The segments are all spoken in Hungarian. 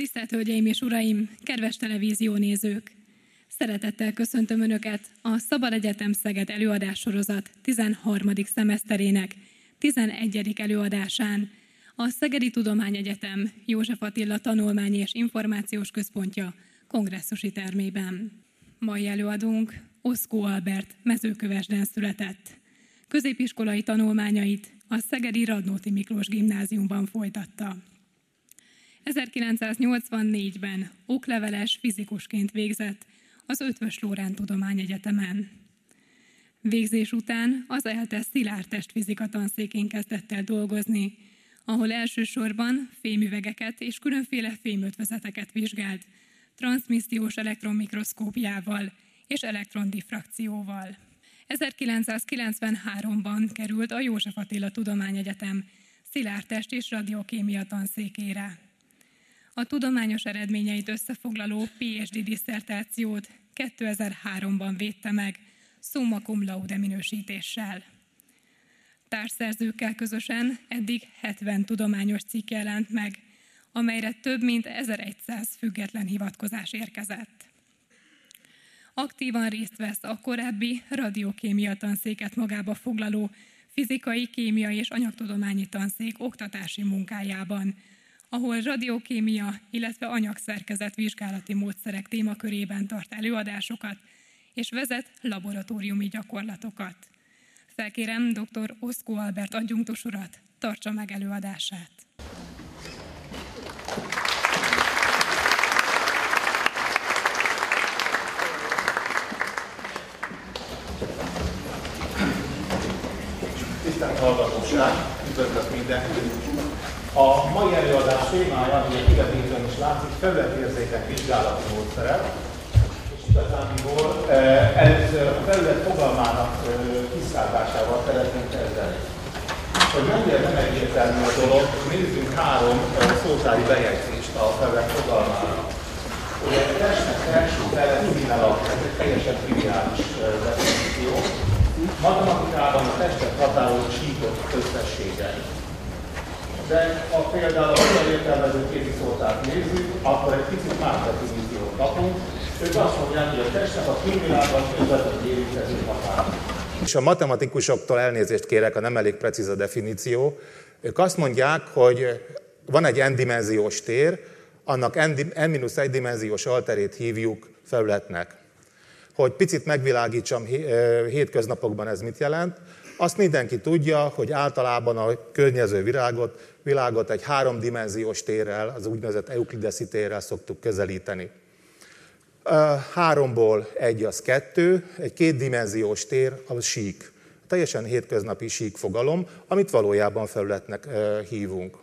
Tisztelt Hölgyeim és Uraim, kedves televíziónézők! Szeretettel köszöntöm Önöket a Szabad Egyetem Szeged előadássorozat 13. szemeszterének 11. előadásán, a Szegedi Tudományegyetem József Attila Tanulmányi és Információs Központja kongresszusi termében. Mai előadónk Oszkó Albert Mezőkövesden született. Középiskolai tanulmányait a szegedi Radnóti Miklós Gimnáziumban folytatta. 1984-ben okleveles fizikusként végzett az Eötvös Loránd Tudományegyetemen. Végzés után az ELTE szilárd testfizika tanszékén kezdett el dolgozni, ahol elsősorban fémüvegeket és különféle fémötvezeteket vizsgált, transzmissziós elektronmikroszkópiával és elektrondiffrakcióval. 1993-ban került a József Attila Tudományegyetem szilárdtest és radiokémia tanszékére. A tudományos eredményeit összefoglaló PhD disszertációt 2003-ban védte meg summa cum laude minősítéssel. Társszerzőkkel közösen eddig 70 tudományos cikk jelent meg, amelyre több mint 1100 független hivatkozás érkezett. Aktívan részt vesz a korábbi radiokémia tanszéket magába foglaló fizikai, kémiai és anyagtudományi tanszék oktatási munkájában, ahol radiokémia, illetve anyagszerkezet vizsgálati módszerek témakörében tart előadásokat és vezet laboratóriumi gyakorlatokat. Felkérem dr. Oszkó Albert adjunktus urat, tartsa meg előadását. Tisztelt hallgatóság, üdvözlök mindenkit! A mai előadás témája, ami a kivetítőn is látszik, felületérzékek vizsgálati módszerek. És igazából először a felület fogalmának tisztázásával szeretnénk kezdeni. Hogy mennyire nem egyértelmű a dolog, nézzünk 3 szótári bejegyzést a felület fogalmára. Ugye a testnek első felett minden alap, ez egy teljesen triviális definíció. Matematikában a testet határoló síkok összességei. De ha például a magyar értelmező kéziszótárt nézzük, akkor egy picit más definíciót kapunk. Ők azt mondják, hogy a testnek a külvilágban közvetlenül érintkező határa. És a matematikusoktól elnézést kérek, ha nem elég precíz a definíció. Ők azt mondják, hogy van egy n-dimenziós tér, annak n-1 dimenziós alterét hívjuk felületnek. Hogy picit megvilágítsam hétköznapokban ez mit jelent, azt mindenki tudja, hogy általában a környező világot egy 3-dimenziós térrel, az úgynevezett euklideszi térrel szoktuk közelíteni. 3-ból 1 az 2, egy 2-dimenziós tér az sík. Teljesen hétköznapi sík fogalom, amit valójában felületnek hívunk.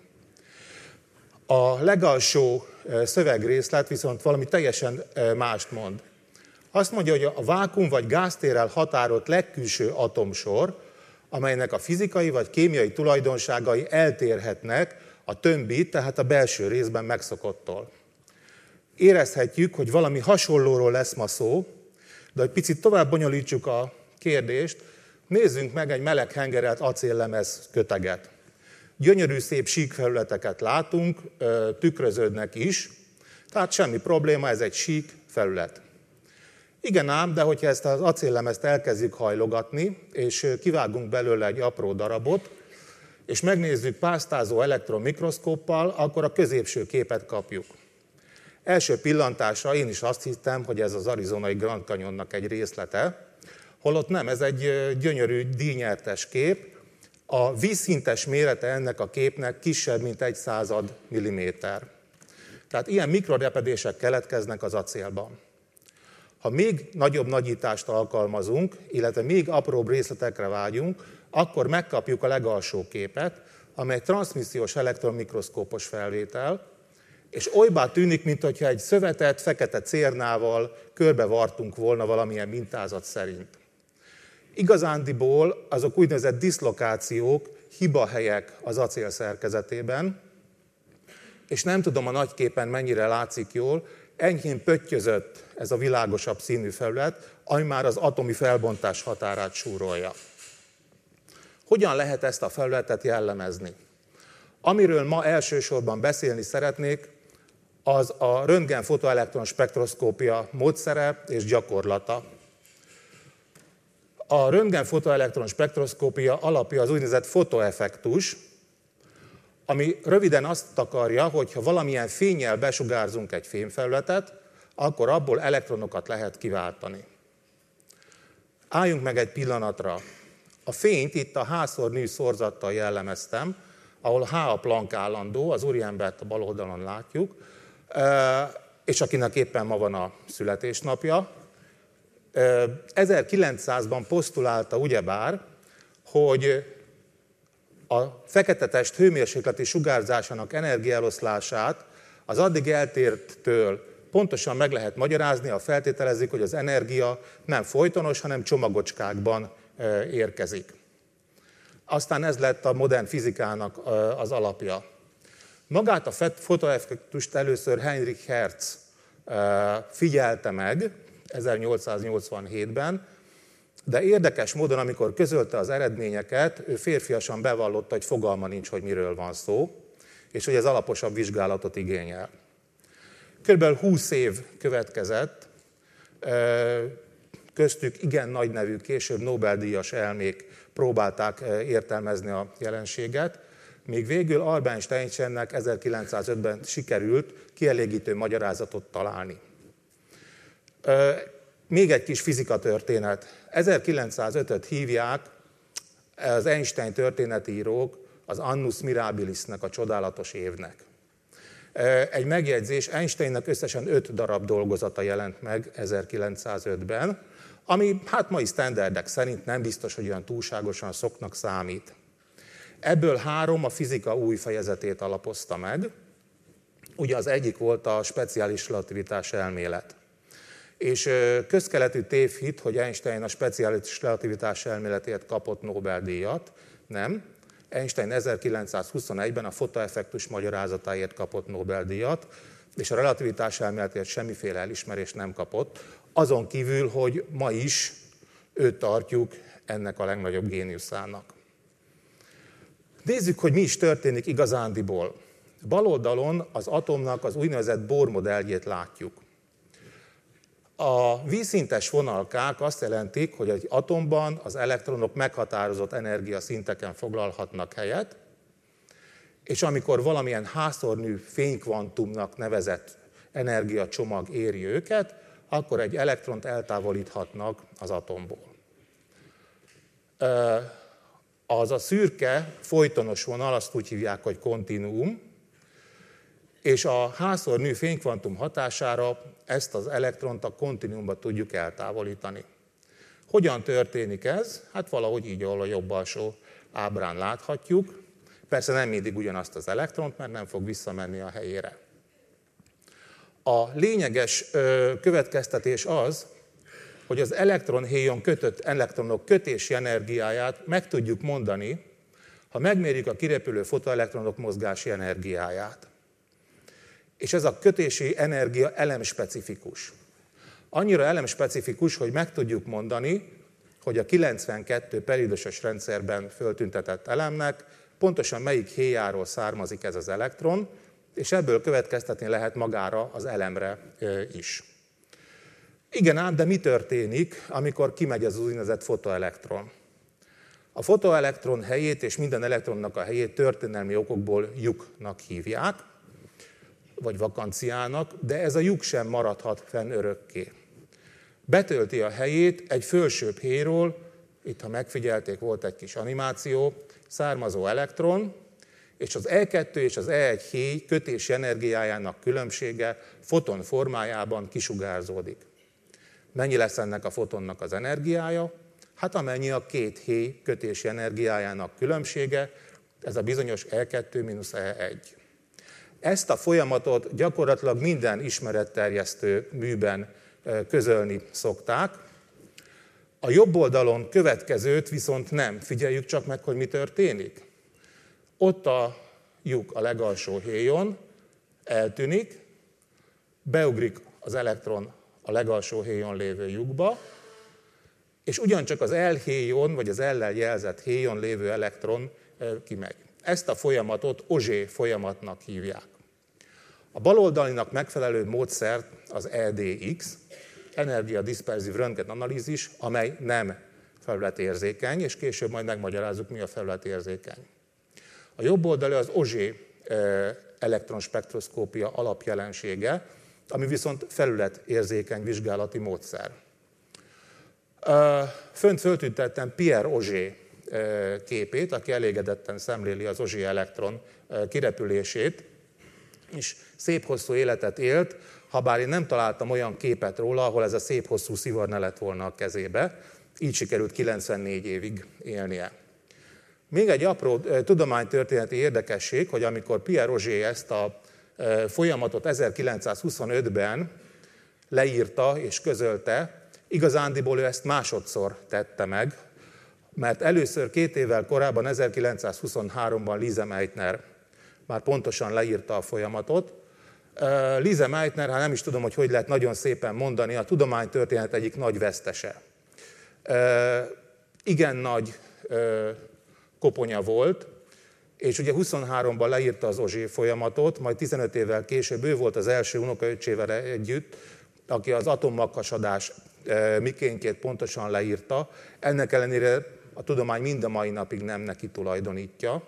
A legalsó szövegrészlet viszont valami teljesen mást mond. Azt mondja, hogy a vákuum vagy gáztérrel határolt legkülső atomsor, amelynek a fizikai vagy kémiai tulajdonságai eltérhetnek a többi, tehát a belső részben megszokottól. Érezhetjük, hogy valami hasonlóról lesz ma szó, de egy picit tovább bonyolítsuk a kérdést, nézzünk meg egy meleghengerelt acéllemez köteget. Gyönyörű szép sík felületeket látunk, tükröződnek is, tehát semmi probléma, ez egy sík felület. Igen ám, de hogyha ezt az acéllemezt elkezdjük hajlogatni, és kivágunk belőle egy apró darabot, és megnézzük pásztázó elektronmikroszkóppal, akkor a középső képet kapjuk. Első pillantásra én is azt hittem, hogy ez az arizonai Grand Canyonnak egy részlete, holott nem, ez egy gyönyörű díjnyertes kép. A vízszintes mérete ennek a képnek kisebb, mint 1/100 milliméter. Tehát ilyen mikrorepedések keletkeznek az acélban. Ha még nagyobb nagyítást alkalmazunk, illetve még apróbb részletekre vágyunk, akkor megkapjuk a legalsó képet, amely transzmissziós elektronmikroszkópos felvétel, és olybá tűnik, mintha egy szövetett, fekete cérnával körbevartunk volna valamilyen mintázat szerint. Igazándiból azok úgynevezett diszlokációk, hibahelyek az acél szerkezetében, és nem tudom a nagyképen mennyire látszik jól, enyhén pöttyözött ez a világosabb színű felület, ami már az atomi felbontás határát súrolja. Hogyan lehet ezt a felületet jellemezni? Amiről ma elsősorban beszélni szeretnék, az a röntgen-fotoelektron spektroszkópia módszere és gyakorlata. A röntgen-fotoelektron spektroszkópia alapja az úgynevezett fotoeffektus, ami röviden azt akarja, hogy ha valamilyen fénnyel besugárzunk egy fémfelületet, akkor abból elektronokat lehet kiváltani. Álljunk meg egy pillanatra. A fényt itt a H/μ szorzattal jellemeztem, ahol H a Planck állandó, az úriembert a bal oldalon látjuk, és akinek éppen ma van a születésnapja. 1900-ban posztulálta ugyebár, hogy a fekete test hőmérsékleti sugárzásának energiaeloszlását az addig eltértől pontosan meg lehet magyarázni, ha feltételezik, hogy az energia nem folytonos, hanem csomagocskákban érkezik. Aztán ez lett a modern fizikának az alapja. Magát a fotoeffektust először Heinrich Hertz figyelte meg 1887-ben, de érdekes módon, amikor közölte az eredményeket, ő férfiasan bevallotta, hogy fogalma nincs, hogy miről van szó, és hogy ez alaposabb vizsgálatot igényel. Körülbelül 20 év következett, köztük igen nagy nevű, később Nobel-díjas elmék próbálták értelmezni a jelenséget, míg végül Albert Einsteinnek 1905-ben sikerült kielégítő magyarázatot találni. Még egy kis fizikatörténet. 1905-öt hívják az Einstein történetírók az Annus Mirabilisnek, a csodálatos évnek. Egy megjegyzés, Einsteinnek összesen 5 darab dolgozata jelent meg 1905-ben, ami hát mai sztenderdek szerint nem biztos, hogy olyan túlságosan szoknak számít. Ebből 3 a fizika új fejezetét alapozta meg. Ugye az egyik volt a speciális relativitás elmélet. És közkeletű tévhit, hogy Einstein a speciális relativitás elméletért kapott Nobel-díjat. Nem. Einstein 1921-ben a fotoeffektus magyarázatáért kapott Nobel-díjat, és a relativitás elméletért semmiféle elismerést nem kapott, azon kívül, hogy ma is őt tartjuk ennek a legnagyobb géniuszának. Nézzük, hogy mi is történik igazándiból. Bal oldalon az atomnak az úgynevezett Bohr modelljét látjuk. A vízszintes vonalkák azt jelentik, hogy egy atomban az elektronok meghatározott energiaszinteken foglalhatnak helyet, és amikor valamilyen H/μ fénykvantumnak nevezett energiacsomag éri őket, akkor egy elektront eltávolíthatnak az atomból. Az a szürke, folytonos vonal, azt úgy hívják, hogy kontinuum, és a H/μ fénykvantum hatására ezt az elektront a kontinuumba tudjuk eltávolítani. Hogyan történik ez? Hát valahogy így, ahol a jobb alsó ábrán láthatjuk. Persze nem mindig ugyanazt az elektront, mert nem fog visszamenni a helyére. A lényeges következtetés az, hogy az elektron-héjon kötött elektronok kötési energiáját meg tudjuk mondani, ha megmérjük a kirepülő fotoelektronok mozgási energiáját. És ez a kötési energia elemspecifikus. Annyira elemspecifikus, hogy meg tudjuk mondani, hogy a 92 periódusos rendszerben föltüntetett elemnek pontosan melyik héjáról származik ez az elektron, és ebből következtetni lehet magára az elemre is. Igen ám, de mi történik, amikor kimegy az úgynevezett fotoelektron? A fotoelektron helyét és minden elektronnak a helyét történelmi okokból lyuknak hívják, vagy vakanciának, de ez a lyuk sem maradhat fenn örökké. Betölti a helyét egy fölsőbb héjról, itt ha megfigyelték, volt egy kis animáció, származó elektron, és az E2 és az E1 héj kötési energiájának különbsége foton formájában kisugárzódik. Mennyi lesz ennek a fotonnak az energiája? Hát amennyi a 2 héj kötési energiájának különbsége, ez a bizonyos E2-E1. Ezt a folyamatot gyakorlatilag minden ismeretterjesztő műben közölni szokták. A jobb oldalon következőt viszont nem. Figyeljük csak meg, hogy mi történik. Ott a lyuk a legalsó héjon, eltűnik, beugrik az elektron a legalsó héjon lévő lyukba, és ugyancsak az L héjon, vagy az L-lel jelzett héjon lévő elektron kimegy. Ezt a folyamatot Auger folyamatnak hívják. A baloldalinak megfelelő módszer az EDX, energiadisperzív röntgenanalízis, amely nem felületérzékeny, és később majd megmagyarázzuk, mi a felületérzékeny. A jobb oldali az Auger elektronspektroszkópia alapjelensége, ami viszont felületérzékeny vizsgálati módszer. Fönt föltüntettem Pierre Auger képét, aki elégedetten szemléli az Auger elektron kirepülését, és szép hosszú életet élt, habár én nem találtam olyan képet róla, ahol ez a szép hosszú szivar ne lett volna a kezébe, így sikerült 94 évig élnie. Még egy apró tudománytörténeti érdekesség, hogy amikor Pierre Auger ezt a folyamatot 1925-ben leírta és közölte, igazándiból ő ezt másodszor tette meg, mert először 2 évvel korábban, 1923-ban Lise Meitner már pontosan leírta a folyamatot. Lise Meitner, hát nem is tudom, hogy lehet nagyon szépen mondani, a tudománytörténet egyik nagy vesztese. Igen nagy koponya volt, és ugye 23-ban leírta az Auger folyamatot, majd 15 évvel később ő volt az első unokaöccsével együtt, aki az atommaghasadás mikéntjét pontosan leírta. Ennek ellenére a tudomány mind a mai napig nem neki tulajdonítja.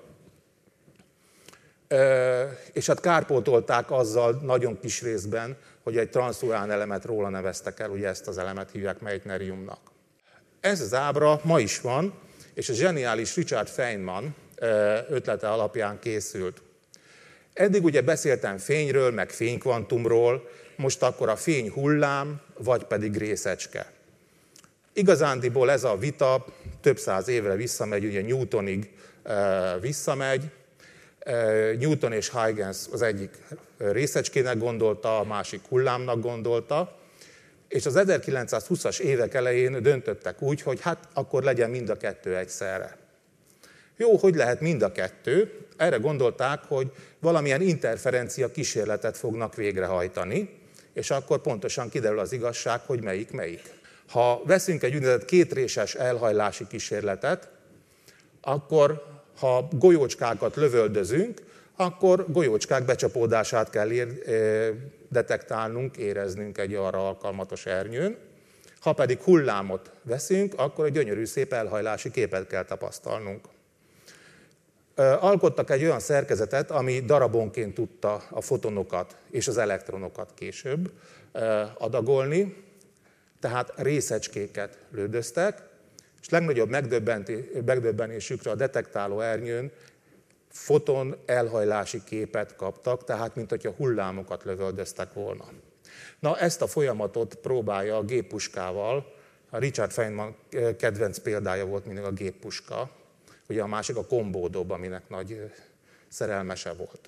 És hát kárpótolták azzal nagyon kis részben, hogy egy transzurán elemet róla neveztek el, ugye ezt az elemet hívják meitneriumnak. Ez az ábra ma is van, és a zseniális Richard Feynman ötlete alapján készült. Eddig ugye beszéltem fényről, meg fénykvantumról, most akkor a fény hullám, vagy pedig részecske. Igazándiból ez a vita több száz évre visszamegy, ugye Newtonig visszamegy. Newton és Huygens az egyik részecskének gondolta, a másik hullámnak gondolta, és az 1920-as évek elején döntöttek úgy, hogy hát akkor legyen mind a kettő egyszerre. Jó, hogy lehet mind a kettő? Erre gondolták, hogy valamilyen interferencia kísérletet fognak végrehajtani, és akkor pontosan kiderül az igazság, hogy melyik. Ha veszünk egy úgynevezett kétréses elhajlási kísérletet, akkor ha golyócskákat lövöldözünk, akkor golyócskák becsapódását kell detektálnunk, éreznünk egy arra alkalmatos ernyőn. Ha pedig hullámot veszünk, akkor egy gyönyörű szép elhajlási képet kell tapasztalnunk. Alkottak egy olyan szerkezetet, ami darabonként tudta a fotonokat és az elektronokat később adagolni, tehát részecskéket lődöztek, és legnagyobb megdöbbenésükre a detektáló ernyőn foton elhajlási képet kaptak, tehát mint hogyha hullámokat lövöldöztek volna. Na, ezt a folyamatot próbálja a géppuskával, a Richard Feynman kedvenc példája volt mindig a géppuska, ugye a másik a kombódob, aminek nagy szerelmese volt.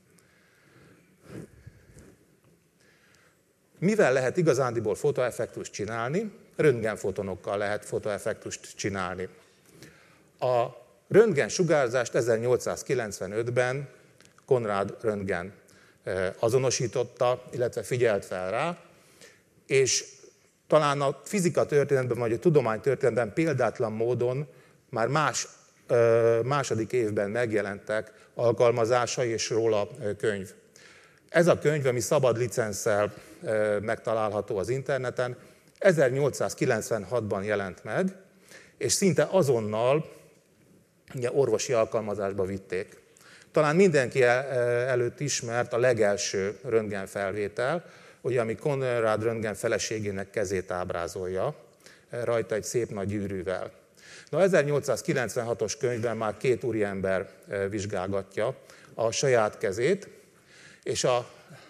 Mivel lehet igazándiból fotoeffektust csinálni? Röntgenfotonokkal lehet fotoeffektust csinálni. A röntgensugárzást 1895-ben Konrad Röntgen azonosította, illetve figyelt fel rá, és talán a fizika történetben, vagy a tudománytörténetben példátlan módon már második évben megjelentek alkalmazásai és róla könyv. Ez a könyv, ami szabad licenszel megtalálható az interneten, 1896-ban jelent meg, és szinte azonnal ugye, orvosi alkalmazásba vitték. Talán mindenki előtt ismert a legelső röntgenfelvétel, ugye, ami Konrad Röntgen feleségének kezét ábrázolja, rajta egy szép nagy gyűrűvel. Na, 1896-os könyvben már 2 úriember vizsgálgatja a saját kezét, és a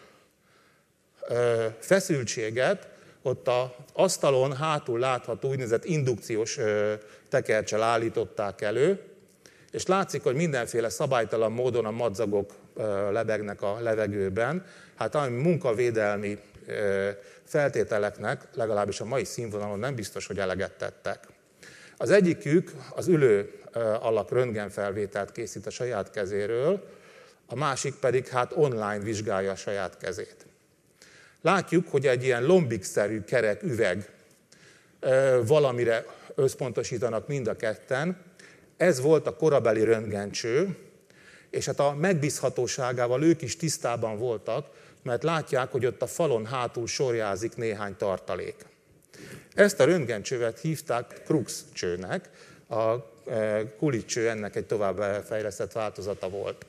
feszültséget ott az asztalon hátul látható úgynevezett indukciós tekerccsel állították elő, és látszik, hogy mindenféle szabálytalan módon a madzagok lebegnek a levegőben, hát ami munkavédelmi feltételeknek, legalábbis a mai színvonalon nem biztos, hogy eleget tettek. Az egyikük az ülő alak röntgenfelvételt készít a saját kezéről, a másik pedig hát online vizsgálja a saját kezét. Látjuk, hogy egy ilyen lombik-szerű kerek üveg valamire összpontosítanak mind a ketten. Ez volt a korabeli röntgencső, és hát a megbízhatóságával ők is tisztában voltak, mert látják, hogy ott a falon hátul sorjázik néhány tartalék. Ezt a röntgencsövet hívták Crux csőnek, a Kulic cső ennek egy továbbfejlesztett változata volt.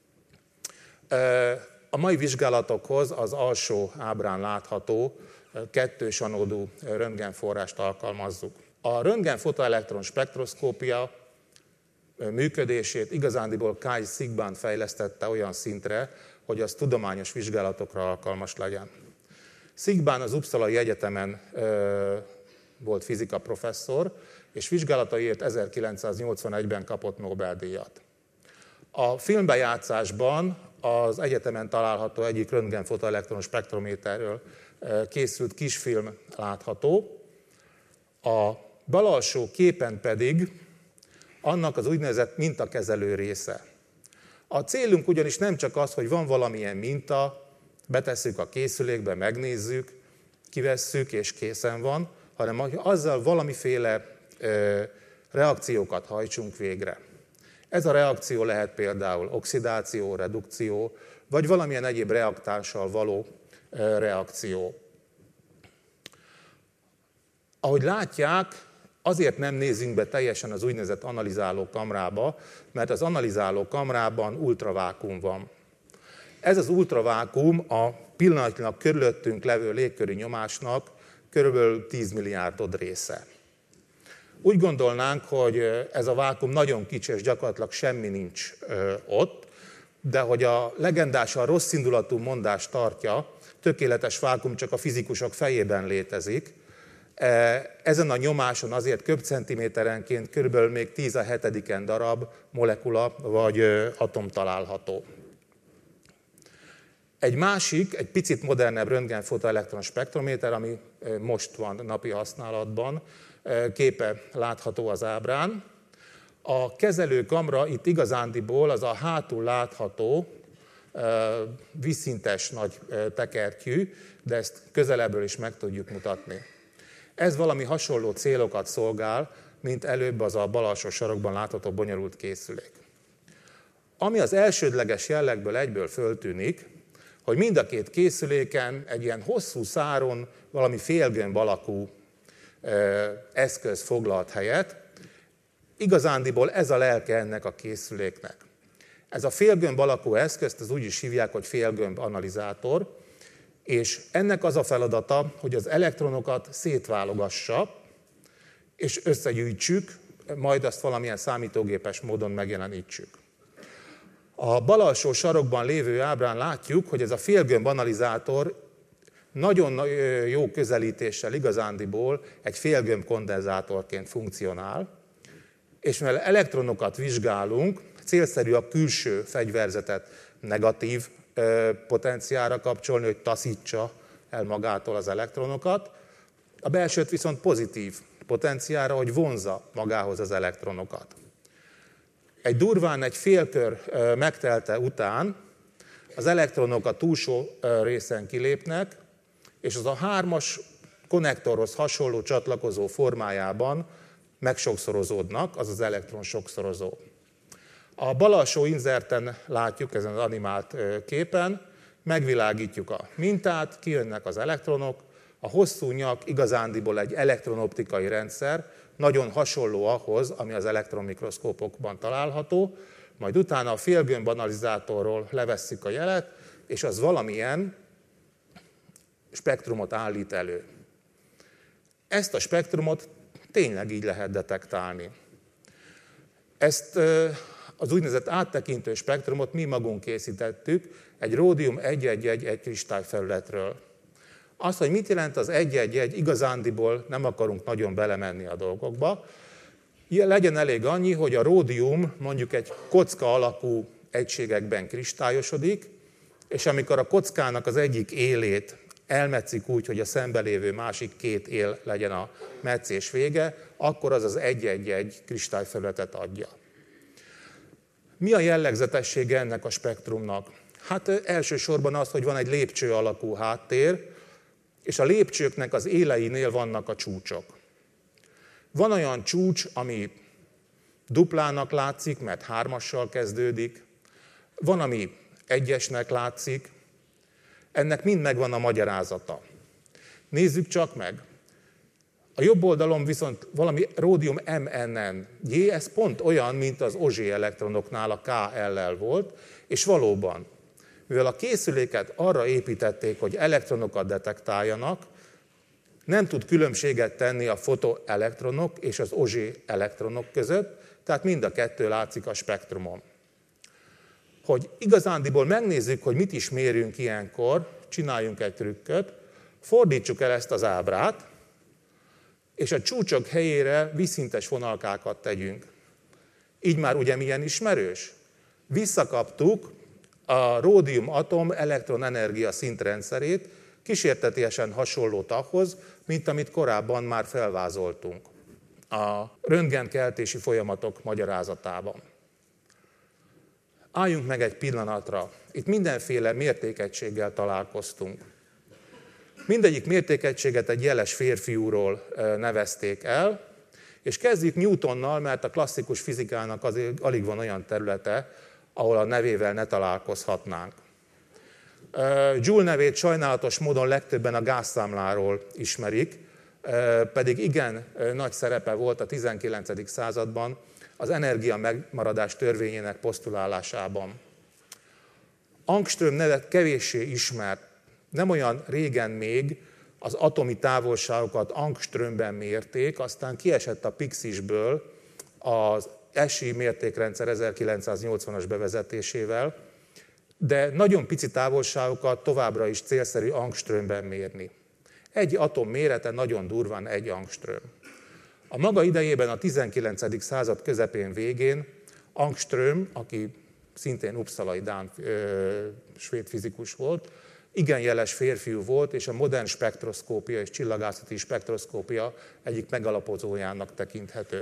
A mai vizsgálatokhoz az alsó ábrán látható kettős anódú röntgenforrást alkalmazzuk. A röntgen-fotoelektron spektroszkópia működését igazándiból Kai Szigban fejlesztette olyan szintre, hogy az tudományos vizsgálatokra alkalmas legyen. Szigban az Uppsalai Egyetemen volt fizika professzor, és vizsgálataiért 1981-ben kapott Nobel-díjat. A filmbejátszásban az egyetemen található egyik röntgen-fotoelektron spektrométerről készült kisfilm látható. A bal alsó képen pedig annak az úgynevezett mintakezelő része. A célunk ugyanis nem csak az, hogy van valamilyen minta, betesszük a készülékbe, megnézzük, kivesszük és készen van, hanem azzal valamiféle reakciókat hajtsunk végre. Ez a reakció lehet például oxidáció, redukció, vagy valamilyen egyéb reaktással való reakció. Ahogy látják, azért nem nézünk be teljesen az úgynevezett analizáló kamrába, mert az analizáló kamrában ultravákuum van. Ez az ultravákuum a pillanatnyilag körülöttünk levő légköri nyomásnak körülbelül 10 milliárdod része. Úgy gondolnánk, hogy ez a vákuum nagyon kicsi, és gyakorlatilag semmi nincs ott, de hogy a legendásan rosszindulatú mondás tartja, tökéletes vákuum csak a fizikusok fejében létezik. Ezen a nyomáson azért köbcentiméterenként körülbelül még 10^7 darab molekula vagy atom található. Egy másik, egy picit modernebb röntgen-fotoelektron spektrométer, ami most van napi használatban, képe látható az ábrán. A kezelőkamra itt igazándiból az a hátul látható vízszintes nagy tekertyű, de ezt közelebbről is meg tudjuk mutatni. Ez valami hasonló célokat szolgál, mint előbb az a bal alsó sarokban látható bonyolult készülék. Ami az elsődleges jellegből egyből föltűnik, hogy mind a két készüléken egy ilyen hosszú száron valami félgömb alakú eszköz foglalt helyet. Igazándiból ez a lelke ennek a készüléknek. Ez a félgömb alakú eszközt az úgy is hívják, hogy félgömb analizátor, és ennek az a feladata, hogy az elektronokat szétválogassa, és összegyűjtsük, majd azt valamilyen számítógépes módon megjelenítsük. A bal alsó sarokban lévő ábrán látjuk, hogy ez a félgömb analizátor nagyon jó közelítéssel igazándiból egy félgömb kondenzátorként funkcionál, és mivel elektronokat vizsgálunk, célszerű a külső fegyverzetet negatív potenciálra kapcsolni, hogy taszítsa el magától az elektronokat, a belsőt viszont pozitív potenciálra, hogy vonzza magához az elektronokat. Egy durván egy félkör megtelte után az elektronok a túlsó részen kilépnek, és az a 3-as konnektorhoz hasonló csatlakozó formájában megsokszorozódnak, az az elektron sokszorozó. A bal alsó inzerten látjuk ezen az animált képen, megvilágítjuk a mintát, kijönnek az elektronok, a hosszú nyak igazándiból egy elektronoptikai rendszer, nagyon hasonló ahhoz, ami az elektronmikroszkópokban található, majd utána a félgömb analizátorról levesszük a jelet, és az valamilyen spektrumot állít elő. Ezt a spektrumot tényleg így lehet detektálni. Ezt az úgynevezett áttekintő spektrumot mi magunk készítettük egy ródium 111 kristályfelületről. Az, hogy mit jelent az 111, igazándiból nem akarunk nagyon belemenni a dolgokba. Legyen elég annyi, hogy a ródium mondjuk egy kocka alakú egységekben kristályosodik, és amikor a kockának az egyik élét elmetszik úgy, hogy a szembelévő másik két él legyen a metszés vége, akkor az az 111 kristályfelületet adja. Mi a jellegzetessége ennek a spektrumnak? Hát elsősorban az, hogy van egy lépcső alakú háttér, és a lépcsőknek az éleinél vannak a csúcsok. Van olyan csúcs, ami duplának látszik, mert 3-assal kezdődik, Van, ami egyesnek látszik, ennek mind megvan a magyarázata. Nézzük csak meg. A jobb oldalon viszont valami ródium MNN-J, ez pont olyan, mint az OZ elektronoknál a KL-lel volt, és valóban, mivel a készüléket arra építették, hogy elektronokat detektáljanak, nem tud különbséget tenni a fotoelektronok és az OZ elektronok között, tehát mind a kettő látszik a spektrumon. Hogy igazándiból megnézzük, hogy mit is mérjünk ilyenkor, csináljunk egy trükköt, fordítsuk el ezt az ábrát, és a csúcsok helyére vízszintes vonalkákat tegyünk. Így már ugye milyen ismerős? Visszakaptuk a ródium atom elektronenergia szintrendszerét, kísértetiesen hasonlót ahhoz, mint amit korábban már felvázoltunk a röntgenkeltési folyamatok magyarázatában. Álljunk meg egy pillanatra. Itt mindenféle mértékegységgel találkoztunk. Mindegyik mértékegységet egy jeles férfiúról nevezték el, és kezdjük Newtonnal, mert a klasszikus fizikának azért alig van olyan területe, ahol a nevével ne találkozhatnánk. Joule nevét sajnálatos módon legtöbben a gázszámláról ismerik, pedig igen nagy szerepe volt a 19. században az energia megmaradás törvényének posztulálásában. Angström nevet kevéssé ismert. Nem olyan régen még az atomi távolságokat angströmben mérték, aztán kiesett a pixisből az SI mértékrendszer 1980-as bevezetésével, de nagyon pici távolságokat továbbra is célszerű angströmben mérni. Egy atom mérete nagyon durván 1 angström. A maga idejében a 19. század közepén végén Angström, aki szintén uppsalai dán svéd fizikus volt, igen jeles férfiú volt, és a modern spektroszkópia és csillagászati spektroszkópia egyik megalapozójának tekinthető.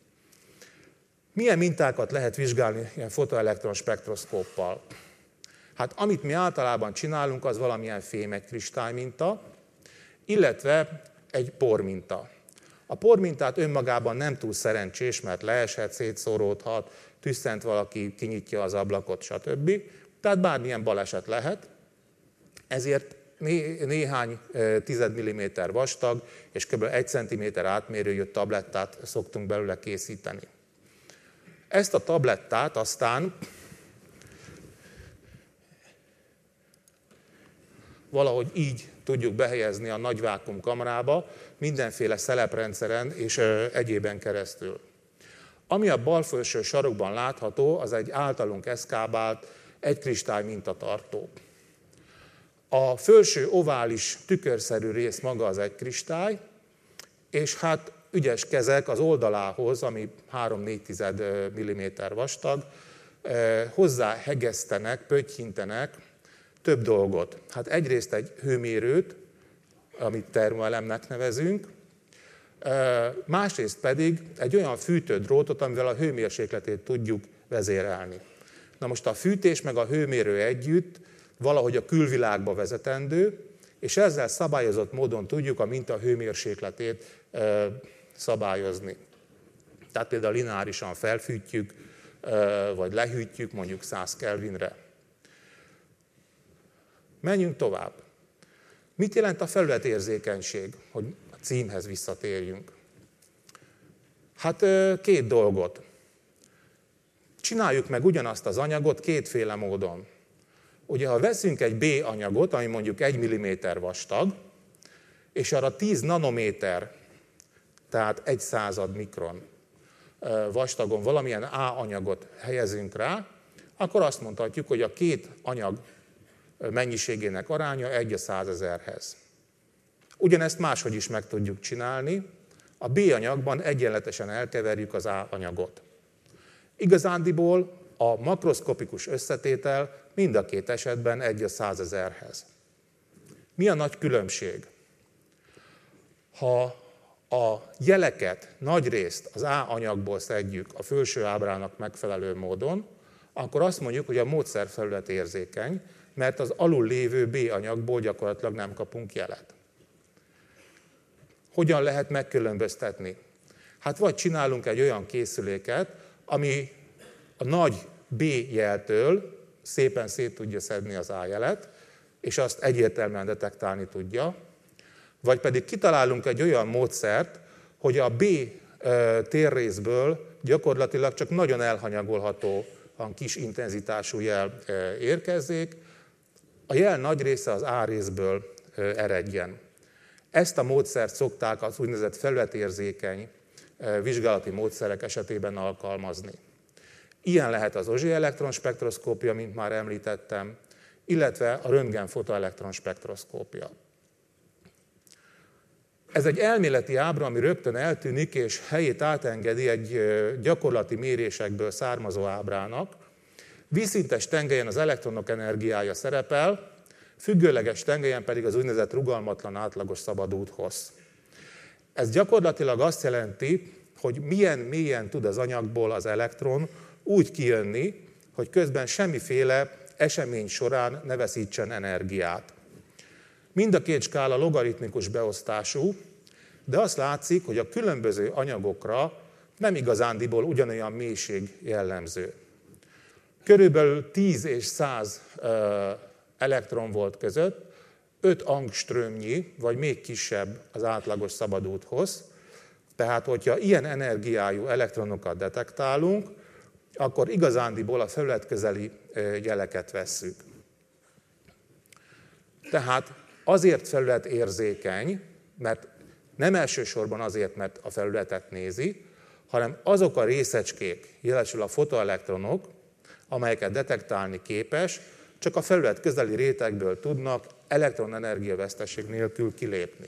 Milyen mintákat lehet vizsgálni ilyen fotoelektron spektroszkóppal? Hát amit mi általában csinálunk, az valamilyen fém egy kristályminta, illetve egy porminta. A pormintát önmagában nem túl szerencsés, mert leeshet, szétszóródhat, tüsszent valaki, kinyitja az ablakot, stb. Tehát bármilyen baleset lehet, ezért néhány 10 mm vastag és kb. 1 cm átmérőjű tablettát szoktunk belőle készíteni. Ezt a tablettát aztán valahogy így tudjuk behelyezni a nagy vákuumkamrába, mindenféle szeleprendszeren és egyében keresztül. Ami a bal felső sarokban látható, az egy általunk eszkábált egykristály mintatartó. A felső ovális tükörszerű rész maga az egykristály, és hát ügyes kezek az oldalához, ami 3,4 mm vastag, hozzá hegesztenek, pöttyintenek több dolgot. Hát egyrészt egy hőmérőt, amit termoelemnek nevezünk, másrészt pedig egy olyan fűtődrótot, amivel a hőmérsékletét tudjuk vezérelni. Na most a fűtés meg a hőmérő együtt valahogy a külvilágba vezetendő, és ezzel szabályozott módon tudjuk a minta hőmérsékletét szabályozni. Tehát például lineárisan felfűtjük, vagy lehűtjük mondjuk 100 Kelvinre. Menjünk tovább. Mit jelent a felületérzékenység, hogy a címhez visszatérjünk? Hát 2 dolgot. Csináljuk meg ugyanazt az anyagot kétféle módon. Ugye, ha veszünk egy B anyagot, ami mondjuk 1 mm vastag, és arra 10 nanométer, tehát 1/100 mikron vastagon valamilyen A anyagot helyezünk rá, akkor azt mondhatjuk, hogy a 2 anyag mennyiségének aránya 1/100 000-hez. Ugyanezt máshogy is meg tudjuk csinálni, a B anyagban egyenletesen elkeverjük az A anyagot. Igazándiból a makroszkopikus összetétel mind a 2 esetben 1/100 000-hez. Mi a nagy különbség? Ha a jeleket nagyrészt az A anyagból szedjük a felső ábrának megfelelő módon, akkor azt mondjuk, hogy a módszerfelület érzékeny, mert az alul lévő B anyagból gyakorlatilag nem kapunk jelet. Hogyan lehet megkülönböztetni? Hát vagy csinálunk egy olyan készüléket, ami a nagy B jeltől szépen szét tudja szedni az A-jelet, és azt egyértelműen detektálni tudja, vagy pedig kitalálunk egy olyan módszert, hogy a B térrészből gyakorlatilag csak nagyon elhanyagolhatóan kis intenzitású jel érkezzék, a jel nagy része az A részből eredjen. Ezt a módszert szokták az úgynevezett felületérzékeny vizsgálati módszerek esetében alkalmazni. Ilyen lehet az Auger elektronspektroszkópia, mint már említettem, illetve a röntgen fotoelektronspektroszkópia. Ez egy elméleti ábra, ami rögtön eltűnik, és helyét átengedi egy gyakorlati mérésekből származó ábrának. Vízszintes tengelyen az elektronok energiája szerepel, függőleges tengelyen pedig az úgynevezett rugalmatlan átlagos szabadúthossz. Ez gyakorlatilag azt jelenti, hogy milyen mélyen tud az anyagból az elektron úgy kijönni, hogy közben semmiféle esemény során ne veszítsen energiát. Mind a két skála logaritmikus beosztású, de azt látszik, hogy a különböző anyagokra nem igazándiból ugyanolyan mélység jellemző. Körülbelül 10 és 100 elektronvolt között 5 angströmnyi, vagy még kisebb az átlagos szabadúthossz. Tehát, hogyha ilyen energiájú elektronokat detektálunk, akkor igazándiból a felületközeli jeleket vesszük. Tehát azért felületérzékeny, mert nem elsősorban azért, mert a felületet nézi, hanem azok a részecskék, jelesül a fotoelektronok, amelyeket detektálni képes, csak a felület közeli rétegből tudnak elektronenergiaveszteség nélkül kilépni.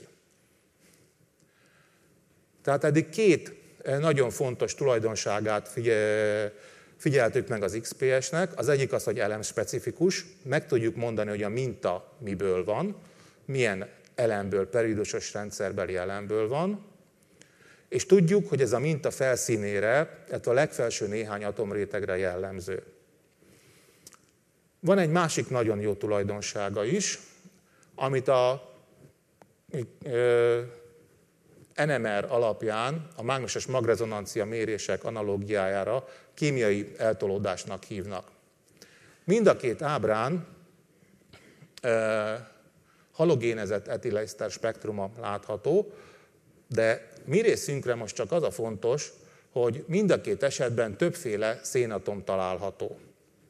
Tehát eddig két nagyon fontos tulajdonságát figyeltük meg az XPS-nek. Az egyik az, hogy elemspecifikus, meg tudjuk mondani, hogy a minta miből van, milyen elemből, periódusos rendszerbeli elemből van, és tudjuk, hogy ez a minta felszínére, tehát a legfelső néhány atomrétegre jellemző. Van egy másik nagyon jó tulajdonsága is, amit a NMR alapján, a mágneses magrezonancia mérések analógiájára kémiai eltolódásnak hívnak. Mind a két ábrán halogénezett etileiszter spektruma látható, de mi részünkre most csak az a fontos, hogy mind a két esetben többféle szénatom található.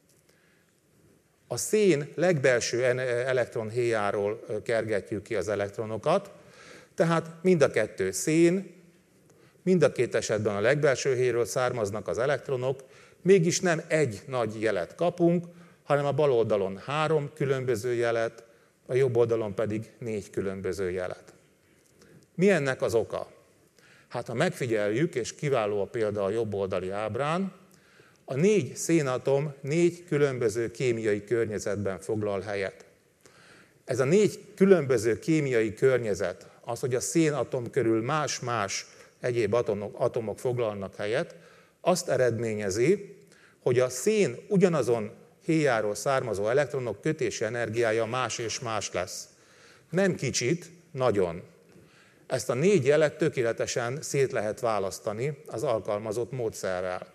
A szén legbelső elektronhéjáról kergetjük ki az elektronokat, tehát mind a kettő szén, mind a két esetben a legbelső héjről származnak az elektronok, mégis nem egy nagy jelet kapunk, hanem a bal oldalon 3 különböző jelet, a jobb oldalon pedig 4 különböző jelet. Mi ennek az oka? Hát ha megfigyeljük, és kiváló a példa a jobb oldali ábrán, a 4 szénatom 4 különböző kémiai környezetben foglal helyet. Ez a 4 különböző kémiai környezet, az, hogy a szénatom körül más-más egyéb atomok foglalnak helyet, azt eredményezi, hogy a szén ugyanazon héjáról származó elektronok kötési energiája más és más lesz. Nem kicsit, nagyon. Ezt a 4 jelet tökéletesen szét lehet választani az alkalmazott módszerrel.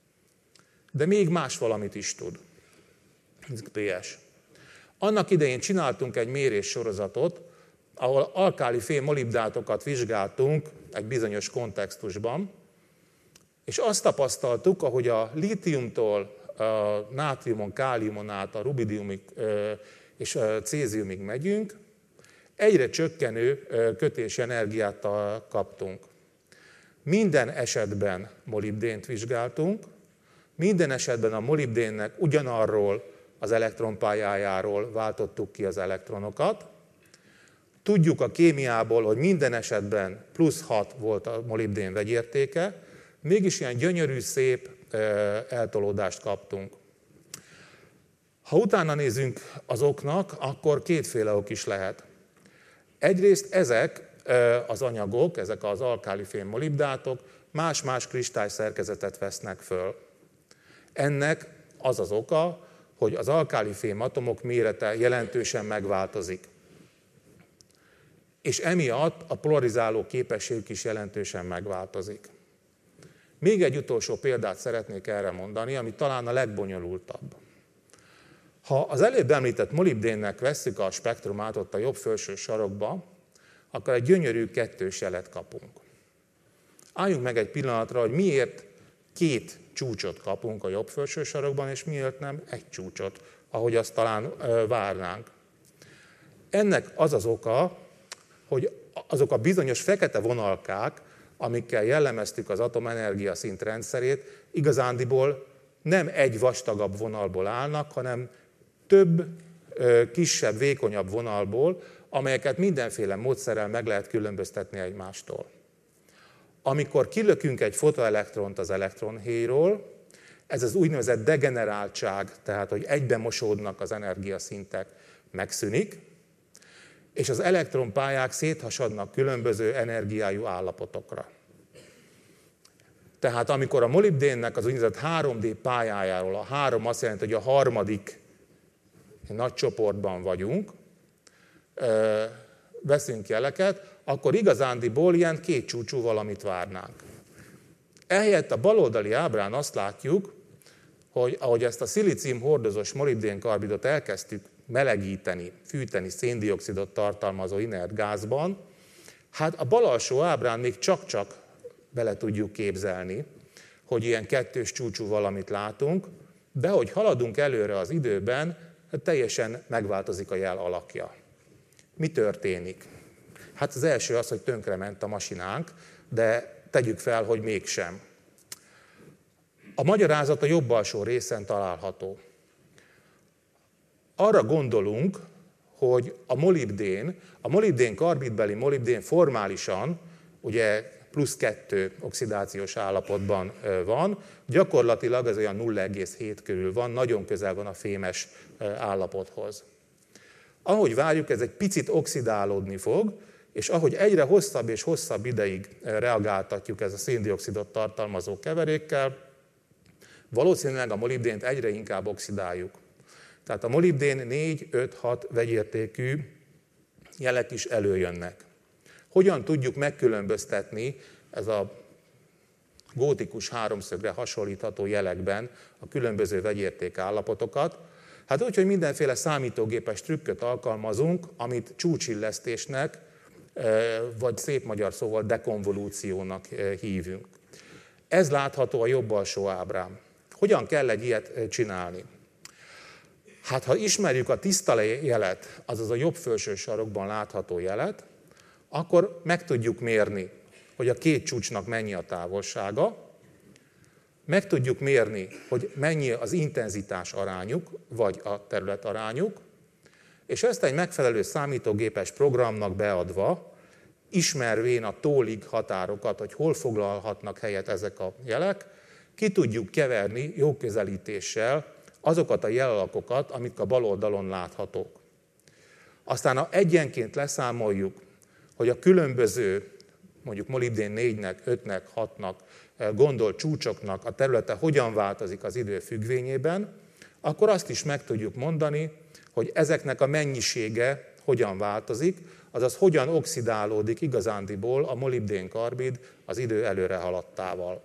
De még más valamit is tud. XPS. Annak idején csináltunk egy méréssorozatot, ahol alkálifém molibdátokat vizsgáltunk egy bizonyos kontextusban, és azt tapasztaltuk, ahogy a lítiumtól a nátriumon, káliumon át a rubidiumig és a céziumig megyünk, egyre csökkenő kötési energiát kaptunk. Minden esetben molibdént vizsgáltunk, minden esetben a molibdénnek ugyanarról az elektronpályájáról váltottuk ki az elektronokat. Tudjuk a kémiából, hogy minden esetben +6 volt a molibdén vegyértéke, mégis ilyen gyönyörű, szép eltolódást kaptunk. Ha utána nézünk az oknak, akkor kétféle ok is lehet. Egyrészt ezek az anyagok, ezek az alkálifém molibdátok más-más kristályszerkezetet vesznek föl. Ennek az az oka, hogy az alkálifém atomok mérete jelentősen megváltozik. És emiatt a polarizáló képességük is jelentősen megváltozik. Még egy utolsó példát szeretnék erre mondani, ami talán a legbonyolultabb. Ha az előbb említett molibdénnek vesszük a spektrumát ott a jobb felső sarokba, akkor egy gyönyörű kettős jelet kapunk. Álljunk meg egy pillanatra, hogy miért 2 csúcsot kapunk a jobb felső sarokban, és miért nem egy csúcsot, ahogy azt talán várnánk. Ennek az az oka, hogy azok a bizonyos fekete vonalkák, amikkel jellemeztük az atomenergia szint rendszerét, igazándiból nem egy vastagabb vonalból állnak, hanem több kisebb, vékonyabb vonalból, amelyeket mindenféle módszerrel meg lehet különböztetni egymástól. Amikor kilökünk egy fotoelektront az elektronhéjról, ez az úgynevezett degeneráltság, tehát hogy egybemosódnak az energiaszintek, megszűnik, és az elektronpályák széthasadnak különböző energiájú állapotokra. Tehát amikor a molibdénnek az úgynevezett 3D pályájáról, a 3 azt jelenti, hogy a harmadik nagy csoportban vagyunk, veszünk jeleket, akkor igazándiból ilyen 2 csúcsú valamit várnánk. Ehelyett a baloldali ábrán azt látjuk, hogy ahogy ezt a szilícium hordozós molibdénkarbidot elkezdtük melegíteni, fűteni széndioxidot tartalmazó inert gázban, hát a bal alsó ábrán még csak-csak bele tudjuk képzelni, hogy ilyen 2 csúcsú valamit látunk, de hogy haladunk előre az időben, teljesen megváltozik a jel alakja. Mi történik? Hát az első az, hogy tönkrement a masinánk, de tegyük fel, hogy mégsem. A magyarázat a jobb alsó részen található. Arra gondolunk, hogy a molibdén karbidbeli molibdén formálisan, ugye +2 oxidációs állapotban van, gyakorlatilag ez olyan 0,7 körül van, nagyon közel van a fémes állapothoz. Ahogy várjuk, ez egy picit oxidálódni fog, és ahogy egyre hosszabb és hosszabb ideig reagáltatjuk ez a széndioxidot tartalmazó keverékkel, valószínűleg a molibdént egyre inkább oxidáljuk. Tehát a molibdén 4-5-6 vegyértékű jelek is előjönnek. Hogyan tudjuk megkülönböztetni ez a gótikus háromszögre hasonlítható jelekben a különböző vegyérték állapotokat? Hát úgy, hogy mindenféle számítógépes trükköt alkalmazunk, amit csúcsillesztésnek, vagy szép magyar szóval dekonvolúciónak hívunk. Ez látható a jobb alsó ábrán. Hogyan kell egy ilyet csinálni? Hát ha ismerjük a tiszta jelet, azaz a jobb felső sarokban látható jelet, akkor meg tudjuk mérni, hogy a 2 csúcsnak mennyi a távolsága, meg tudjuk mérni, hogy mennyi az intenzitás arányuk, vagy a terület arányuk, és ezt egy megfelelő számítógépes programnak beadva, ismervén a tólig határokat, hogy hol foglalhatnak helyet ezek a jelek, ki tudjuk keverni jó közelítéssel azokat a jelalakokat, amik a bal oldalon láthatók. Aztán egyenként leszámoljuk, hogy a különböző, mondjuk molibdén 4-nek, 5-nek, 6-nak gondolt csúcsoknak a területe hogyan változik az idő függvényében, akkor azt is meg tudjuk mondani, hogy ezeknek a mennyisége hogyan változik, azaz hogyan oxidálódik igazándiból a molibdén-karbid az idő előre haladtával.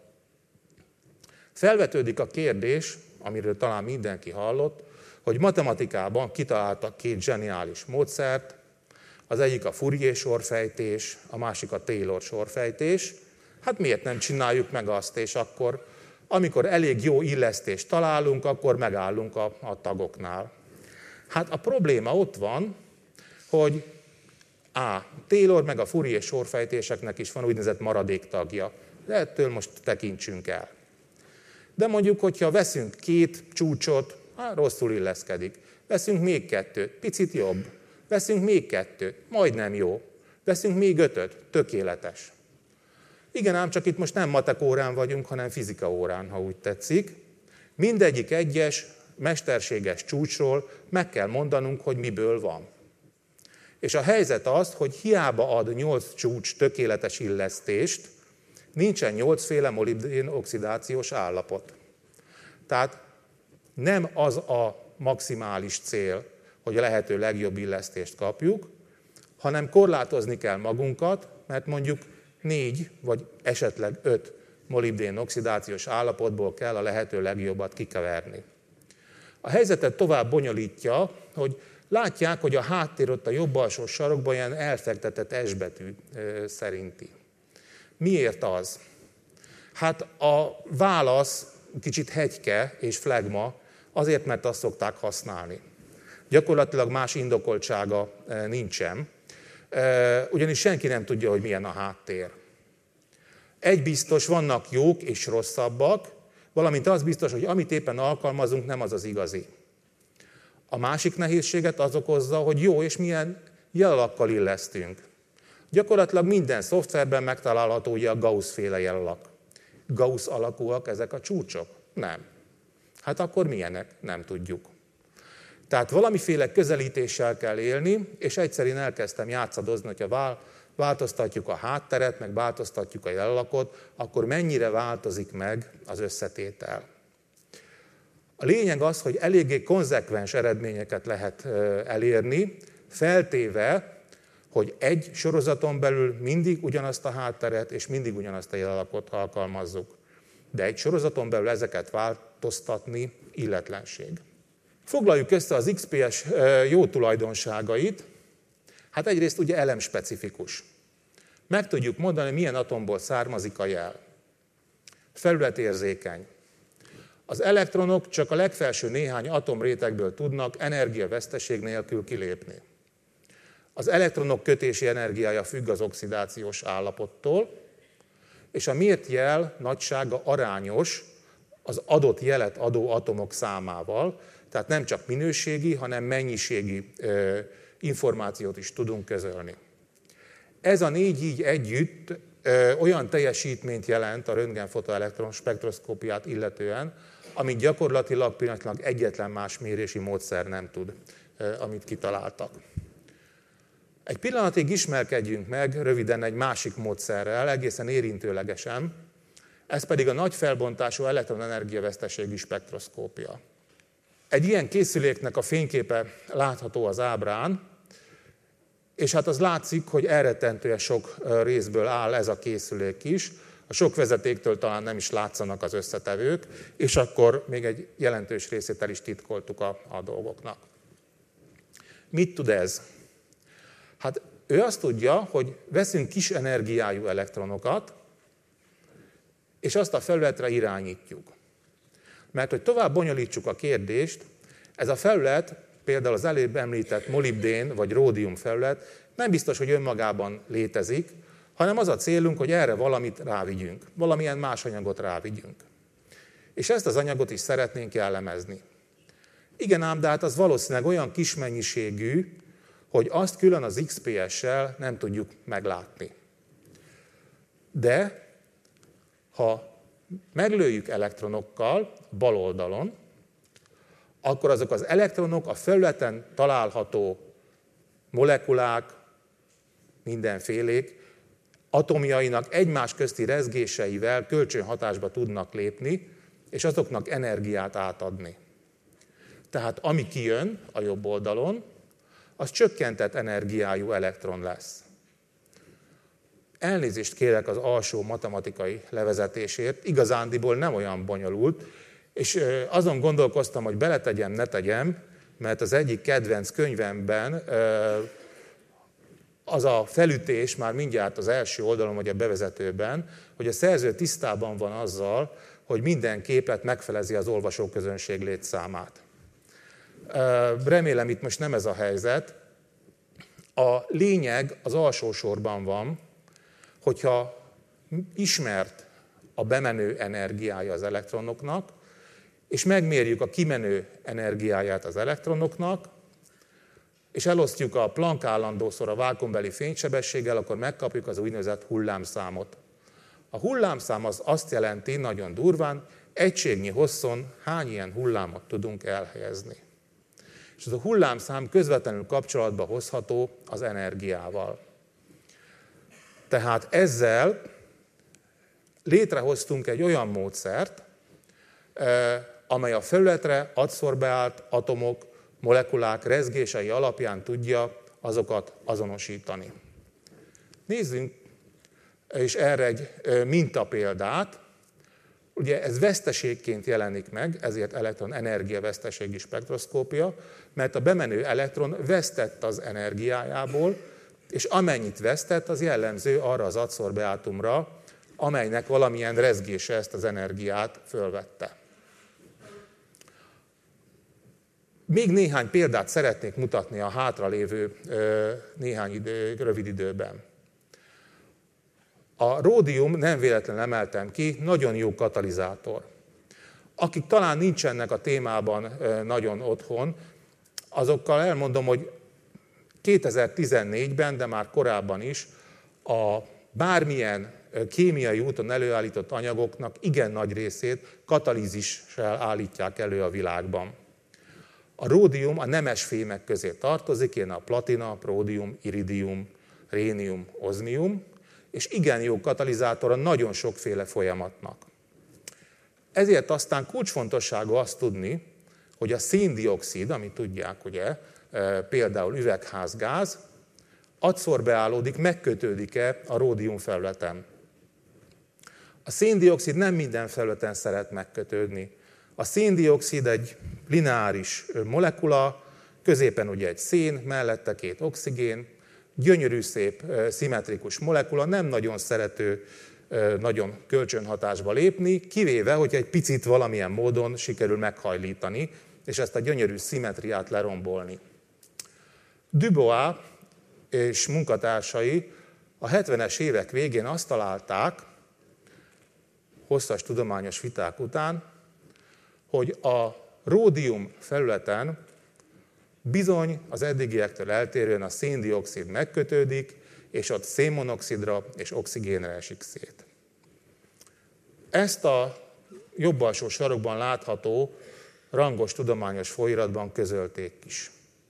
Felvetődik a kérdés, amiről talán mindenki hallott, hogy matematikában kitaláltak 2 zseniális módszert, az egyik a Fourier-sorfejtés, a másik a Taylor-sorfejtés. Hát miért nem csináljuk meg azt, és akkor, amikor elég jó illesztést találunk, akkor megállunk a tagoknál. Hát a probléma ott van, hogy Taylor meg a Fourier-sorfejtéseknek is van úgynevezett maradéktagja, de ettől most tekintsünk el. De mondjuk, hogyha veszünk 2 csúcsot, rosszul illeszkedik. Veszünk még 2, picit jobb. Veszünk még 2, majdnem jó. Veszünk még 5, tökéletes. Igen, ám csak itt most nem matek órán vagyunk, hanem fizika órán, ha úgy tetszik. Mindegyik egyes mesterséges csúcsról meg kell mondanunk, hogy miből van. És a helyzet az, hogy hiába ad 8 csúcs tökéletes illesztést, nincsen 8 féle molibdén oxidációs állapot. Tehát nem az a maximális cél, hogy a lehető legjobb illesztést kapjuk, hanem korlátozni kell magunkat, mert mondjuk 4 vagy esetleg 5 molibdén oxidációs állapotból kell a lehető legjobbat kikeverni. A helyzetet tovább bonyolítja, hogy látják, hogy a háttér ott a jobb alsó sarokban ilyen elfektetett S betű szerinti. Miért az? Hát a válasz kicsit hegyke és flegma, azért, mert azt szokták használni. Gyakorlatilag más indokoltsága nincsen, ugyanis senki nem tudja, hogy milyen a háttér. Egy biztos, vannak jók és rosszabbak, valamint az biztos, hogy amit éppen alkalmazunk, nem az az igazi. A másik nehézséget az okozza, hogy jó és milyen jelalakkal illesztünk. Gyakorlatilag minden szoftverben megtalálható ugye a Gauss-féle jelalak. Gauss alakúak ezek a csúcsok? Nem. Hát akkor milyenek? Nem tudjuk. Tehát valamiféle közelítéssel kell élni, és egyszerűen elkezdtem játszadozni, hogyha változtatjuk a hátteret, meg változtatjuk a jelalakot, akkor mennyire változik meg az összetétel. A lényeg az, hogy eléggé konzekvens eredményeket lehet elérni, feltéve, hogy egy sorozaton belül mindig ugyanazt a hátteret és mindig ugyanazt a jelalakot alkalmazzuk. De egy sorozaton belül ezeket változtatni illetlenség. Foglaljuk össze az XPS jó tulajdonságait. Hát egyrészt ugye elemspecifikus. Meg tudjuk mondani, milyen atomból származik a jel. Felületérzékeny. Az elektronok csak a legfelső néhány atomrétegből tudnak energiaveszteség nélkül kilépni. Az elektronok kötési energiája függ az oxidációs állapottól, és a mért jel nagysága arányos az adott jelet adó atomok számával, tehát nem csak minőségi, hanem mennyiségi információt is tudunk közölni. Ez a 4 így együtt olyan teljesítményt jelent a röntgenfotoelektron spektroszkópiát illetően, amit gyakorlatilag pillanatnyilag egyetlen más mérési módszer nem tud, amit kitaláltak. Egy pillanatig ismerkedjünk meg röviden egy másik módszerrel, egészen érintőlegesen, ez pedig a nagy felbontású elektronenergiaveszteségi spektroszkópia. Egy ilyen készüléknek a fényképe látható az ábrán, és hát az látszik, hogy elrettentően sok részből áll ez a készülék is, a sok vezetéktől talán nem is látszanak az összetevők, és akkor még egy jelentős részét el is titkoltuk a dolgoknak. Mit tud ez? Hát ő azt tudja, hogy veszünk kis energiájú elektronokat, és azt a felületre irányítjuk. Mert hogy tovább bonyolítsuk a kérdést, ez a felület, például az előbb említett molibdén vagy ródium felület nem biztos, hogy önmagában létezik, hanem az a célunk, hogy erre valamit rávigyünk, valamilyen más anyagot rávigyünk. És ezt az anyagot is szeretnénk jellemezni. Igen ám, de hát az valószínűleg olyan kis mennyiségű, hogy azt külön az XPS-sel nem tudjuk meglátni. De ha meglőjük elektronokkal bal oldalon, akkor azok az elektronok a felületen található molekulák, mindenfélék, atomjainak egymás közti rezgéseivel kölcsönhatásba tudnak lépni, és azoknak energiát átadni. Tehát ami kijön a jobb oldalon, az csökkentett energiájú elektron lesz. Elnézést kérek az alsó matematikai levezetésért, igazándiból nem olyan bonyolult, és azon gondolkoztam, hogy beletegyem, ne tegyem, mert az egyik kedvenc könyvemben az a felütés már mindjárt az első oldalon, vagy a bevezetőben, hogy a szerző tisztában van azzal, hogy minden képlet megfelezi az olvasóközönség létszámát. Remélem itt most nem ez a helyzet. A lényeg az alsó sorban van, hogyha ismert a bemenő energiája az elektronoknak, és megmérjük a kimenő energiáját az elektronoknak, és elosztjuk a Planck állandószor a vákuumbeli fénysebességgel, akkor megkapjuk az úgynevezett hullámszámot. A hullámszám az azt jelenti, nagyon durván, egységnyi hosszon hány ilyen hullámot tudunk elhelyezni. És ez a hullámszám közvetlenül kapcsolatba hozható az energiával. Tehát ezzel létrehoztunk egy olyan módszert, amely a felületre adszorbeált atomok, molekulák rezgései alapján tudja azokat azonosítani. Nézzünk és erre egy mintapéldát. Ugye ez veszteségként jelenik meg, ezért elektron-energiaveszteségi spektroszkópia, mert a bemenő elektron vesztett az energiájából, és amennyit vesztett, az jellemző arra az adszorbeátumra, amelynek valamilyen rezgése ezt az energiát fölvette. Még néhány példát szeretnék mutatni a hátralévő rövid időben. A ródium, nem véletlenül emeltem ki, nagyon jó katalizátor. Akik talán nincsenek a témában nagyon otthon, azokkal elmondom, hogy 2014-ben, de már korábban is a bármilyen kémiai úton előállított anyagoknak igen nagy részét katalízissel állítják elő a világban. A ródium a nemes fémek közé tartozik, ilyen a platina, ródium, iridium, rénium, ozmium, és igen jó katalizátora nagyon sokféle folyamatnak. Ezért aztán kulcsfontosságú azt tudni, hogy a széndioxid, amit tudják, ugye, például üvegházgáz, adszorbeálódik, megkötődik-e a ródium felületen. A széndioxid nem minden felületen szeret megkötődni. A széndioxid egy lineáris molekula, középen ugye egy szén, mellette 2 oxigén, gyönyörű, szép, szimmetrikus molekula, nem nagyon szerető nagyon kölcsönhatásba lépni, kivéve, hogy egy picit valamilyen módon sikerül meghajlítani, és ezt a gyönyörű szimmetriát lerombolni. Dubois és munkatársai a 70-es évek végén azt találták, hosszas tudományos viták után, hogy a ródium felületen bizony az eddigiektől eltérően a széndioxid megkötődik, és ott szénmonoxidra és oxigénre esik szét. Ezt a jobb alsó sarokban látható rangos tudományos folyóiratban közölték is.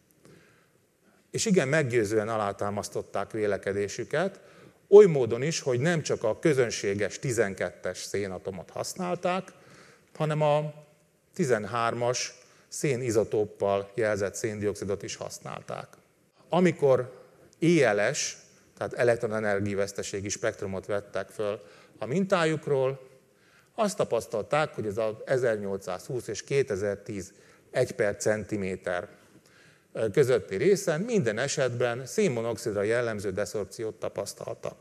És igen meggyőzően alátámasztották vélekedésüket, oly módon is, hogy nem csak a közönséges 12-es szénatomot használták, hanem a 13-as szénizotóppal jelzett széndioxidot is használták. Amikor ELS, tehát elektronenergiaveszteségi spektrumot vettek föl a mintájukról, azt tapasztalták, hogy ez az 1820 és 2010 1/cm közötti részen minden esetben szénmonoxidra jellemző deszorpciót tapasztaltak.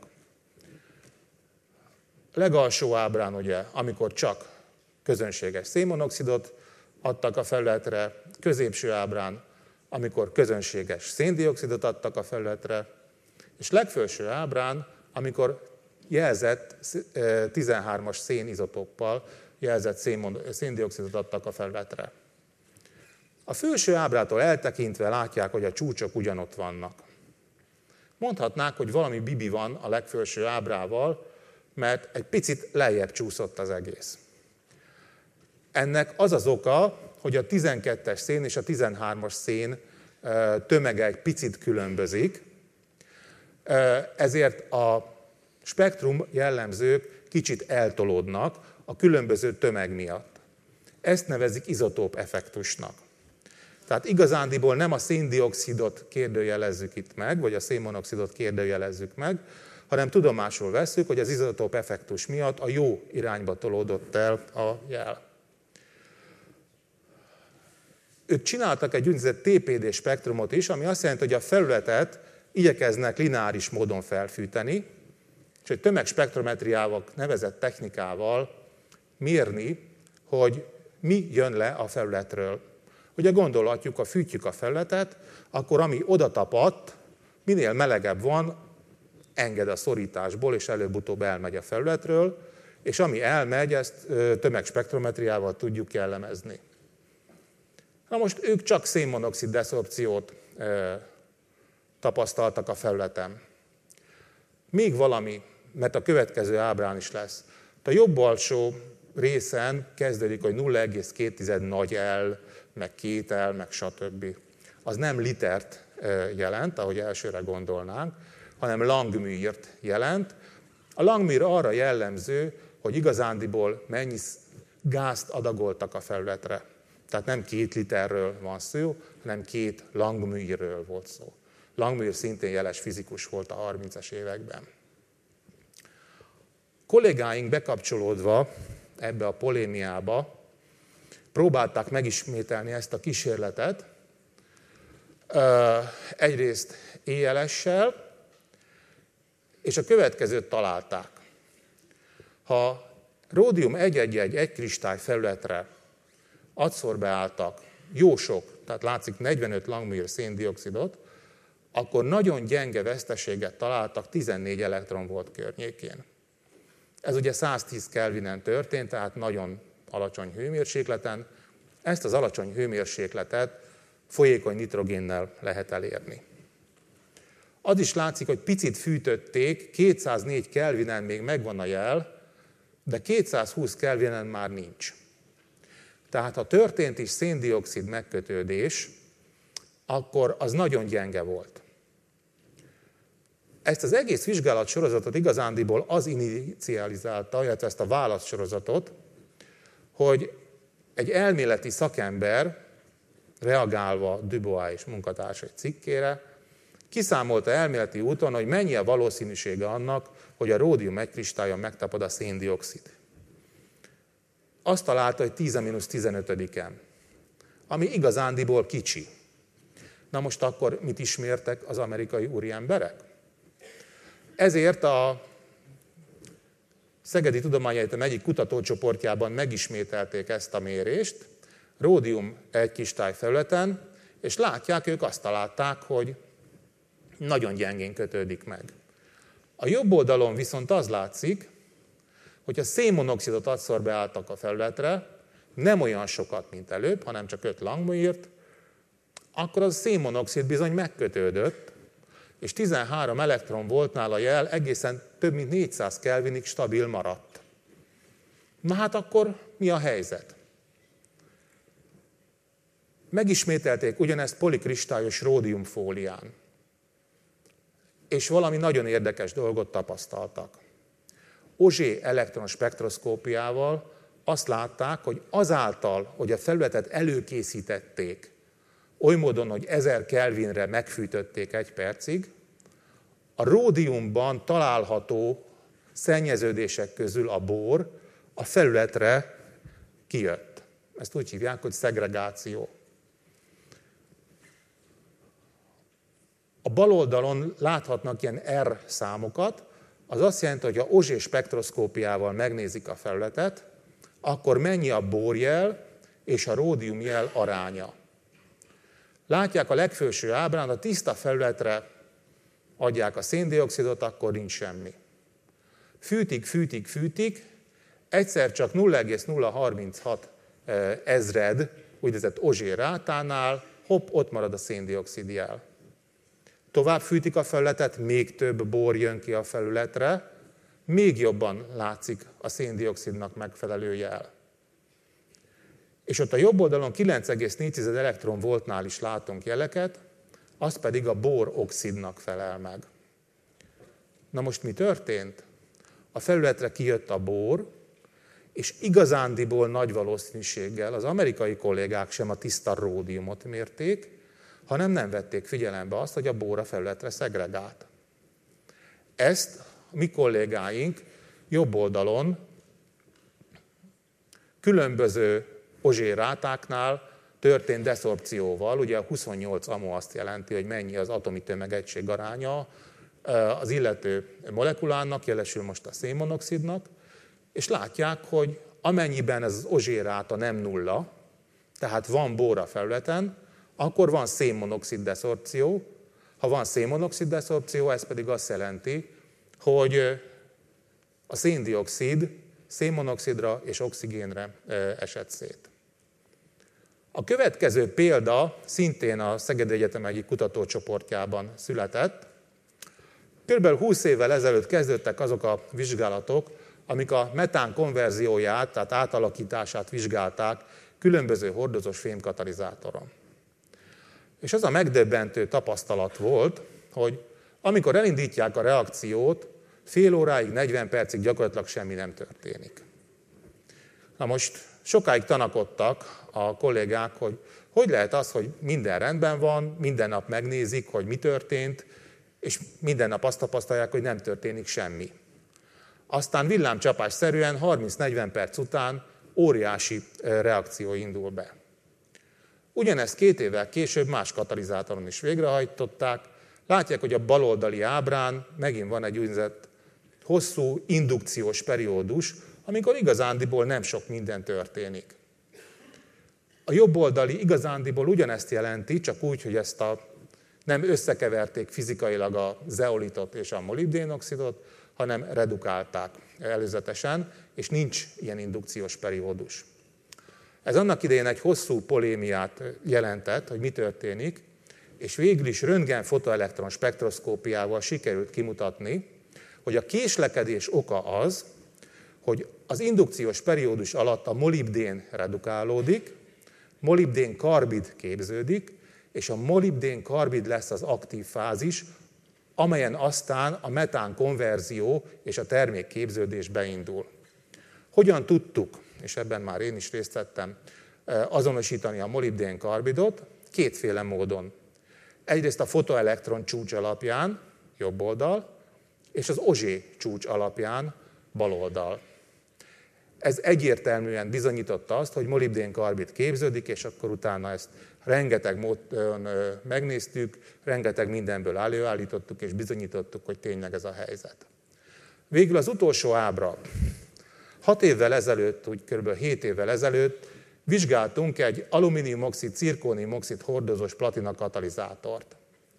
Legalsó ábrán ugye, amikor csak közönséges szénmonoxidot adtak a felületre, középső ábrán, amikor közönséges széndioxidot adtak a felületre, és legfelső ábrán, amikor jelzett 13-as szénizotóppal jelzett széndioxidot adtak a felületre. A felső ábrától eltekintve látják, hogy a csúcsok ugyanott vannak. Mondhatnák, hogy valami bibi van a legfelső ábrával, mert egy picit lejjebb csúszott az egész. Ennek az az oka, hogy a 12-es szén és a 13-as szén tömege egy picit különbözik, ezért a spektrum jellemzők kicsit eltolódnak a különböző tömeg miatt. Ezt nevezik izotóp effektusnak. Tehát igazándiból nem a széndioxidot kérdőjelezzük itt meg, vagy a szénmonoxidot kérdőjelezzük meg, hanem tudomásul vesszük, hogy az izotóp effektus miatt a jó irányba tolódott el a jel. Ők csináltak egy úgynevezett TPD spektrumot is, ami azt jelenti, hogy a felületet igyekeznek lineáris módon felfűteni, és egy tömegspektrometriával nevezett technikával mérni, hogy mi jön le a felületről. Ugye gondolhatjuk, ha fűtjük a felületet, akkor ami oda tapadt, minél melegebb van, enged a szorításból, és előbb-utóbb elmegy a felületről, és ami elmegy, ezt tömegspektrometriával tudjuk jellemezni. Na most ők csak szénmonoxid deszorpciót tapasztaltak a felületen. Még valami, mert a következő ábrán is lesz. A jobb alsó részen kezdődik, hogy 0,2 nagy L, meg 2 L, meg stb. Az nem litert jelent, ahogy elsőre gondolnánk, hanem Langmuir-t jelent. A Langmuir arra jellemző, hogy igazándiból mennyi gázt adagoltak a felületre. Tehát nem 2 literről van szó, hanem 2 Langmuirről volt szó. Langmuir szintén jeles fizikus volt a 30-as években. Kollégáink bekapcsolódva ebbe a polémiába, próbálták megismételni ezt a kísérletet, egyrészt éjjelessel, és a következőt találták. Ha ródium 1,1 egy kristály felületre adszorbeáltak jó sok, tehát látszik 45 Langmuir széndioxidot, akkor nagyon gyenge veszteséget találtak 14 elektronvolt környékén. Ez ugye 110 Kelvinen történt, tehát nagyon alacsony hőmérsékleten. Ezt az alacsony hőmérsékletet folyékony nitrogénnel lehet elérni. Az is látszik, hogy picit fűtötték, 204 Kelvinen még megvan a jel, de 220 Kelvinen már nincs. Tehát ha történt is széndioxid megkötődés, akkor az nagyon gyenge volt. Ezt az egész vizsgálatsorozatot igazándiból az inicializálta, illetve ezt a válaszsorozatot, hogy egy elméleti szakember, reagálva Dubois és munkatársai cikkére, kiszámolta elméleti úton, hogy mennyi a valószínűsége annak, hogy a ródium egy kristályon megtapad a széndioxid. Azt találta, hogy 10⁻15-en, ami igazándiból kicsi. Na most akkor mit ismértek az amerikai úriemberek? Ezért a Szegedi Tudományegyetem egyik kutatócsoportjában megismételték ezt a mérést, ródium egy kristály felületen, és látják, ők azt találták, hogy nagyon gyengén kötődik meg. A jobb oldalon viszont az látszik, hogy a szénmonoxidot adszorbeáltak a felületre, nem olyan sokat, mint előbb, hanem csak 5 Langmuirt, akkor az a szénmonoxid bizony megkötődött, és 13 elektronvoltnál a jel egészen több mint 400 Kelvinig stabil maradt. Na hát akkor mi a helyzet? Megismételték ugyanezt polikristályos ródiumfólián, és valami nagyon érdekes dolgot tapasztaltak. Auger elektronspektroszkópiával azt látták, hogy azáltal, hogy a felületet előkészítették, oly módon, hogy 1000 Kelvinre megfűtötték 1 percig, a ródiumban található szennyeződések közül a bór a felületre kijött. Ezt úgy hívják, hogy szegregáció. A bal oldalon láthatnak ilyen R számokat, az azt jelenti, hogy ha Auger spektroszkópiával megnézik a felületet, akkor mennyi a bórjel és a ródiumjel aránya. Látják a legfelső ábrán, a tiszta felületre adják a széndioxidot, akkor nincs semmi. Fűtik, egyszer csak 0,036 ezred, úgynevezett Auger rátánál, hopp, ott marad a széndioxid jel. Tovább fűtik a felületet, még több bór jön ki a felületre, még jobban látszik a széndioxidnak megfelelő jel. És ott a jobb oldalon 9,4 elektronvoltnál is látunk jeleket, az pedig a bór-oxidnak felel meg. Na most mi történt? A felületre kijött a bór, és igazándiból nagy valószínűséggel az amerikai kollégák sem a tiszta ródiumot mérték, hanem nem vették figyelembe azt, hogy a bór a felületre szegregált. Ezt a mi kollégáink jobb oldalon különböző Auger rátáknál történt deszorpcióval, ugye a 28 amo azt jelenti, hogy mennyi az atomi tömegegység aránya az illető molekulának, jelesül most a szénmonoxidnak, és látják, hogy amennyiben ez az Auger ráta nem nulla, tehát van bór a felületen, akkor van szénmonoxid deszorpció. Ha van szénmonoxid deszorpció, ez pedig azt jelenti, hogy a széndioxid szénmonoxidra és oxigénre esett szét. A következő példa szintén a Szegedi Egyetem egyik kutatócsoportjában született. Körülbelül 20 évvel ezelőtt kezdődtek azok a vizsgálatok, amik a metán konverzióját, tehát átalakítását vizsgálták különböző hordozós fémkatalizátoron. És az a megdöbbentő tapasztalat volt, hogy amikor elindítják a reakciót, fél óráig, 40 percig gyakorlatilag semmi nem történik. Na most sokáig tanakodtak a kollégák, hogy lehet az, hogy minden rendben van, minden nap megnézik, hogy mi történt, és minden nap azt tapasztalják, hogy nem történik semmi. aztán villámcsapásszerűen 30-40 perc után óriási reakció indul be. Ugyanezt 2 évvel később más katalizátoron is végrehajtották. Látják, hogy a baloldali ábrán megint van egy úgynevezett hosszú indukciós periódus, amikor igazándiból nem sok minden történik. A jobboldali igazándiból ugyanezt jelenti, csak úgy, hogy nem összekeverték fizikailag a zeolitot és a molibdénoxidot, hanem redukálták előzetesen, és nincs ilyen indukciós periódus. Ez annak idején egy hosszú polémiát jelentett, hogy mi történik, és végül is röntgen-fotoelektron spektroszkópiával sikerült kimutatni, hogy a késlekedés oka az, hogy az indukciós periódus alatt a molibdén redukálódik, molibdén-karbid képződik, és a molibdén-karbid lesz az aktív fázis, amelyen aztán a metán konverzió és a termékképződés beindul. Hogyan tudtuk, és ebben már én is részt vettem, azonosítani a molibdén-karbidot? 2 módon. Egyrészt a fotoelektron csúcs alapján, jobb oldal, és az Auger csúcs alapján, bal oldal. Ez egyértelműen bizonyította azt, hogy molibdén-karbid képződik, és akkor utána ezt rengeteg módon megnéztük, rengeteg mindenből előállítottuk, és bizonyítottuk, hogy tényleg ez a helyzet. Végül az utolsó ábra. 6 évvel ezelőtt, úgy kb. 7 évvel ezelőtt vizsgáltunk egy alumíniumoxid, cirkóniumoxid hordozós platina katalizátort.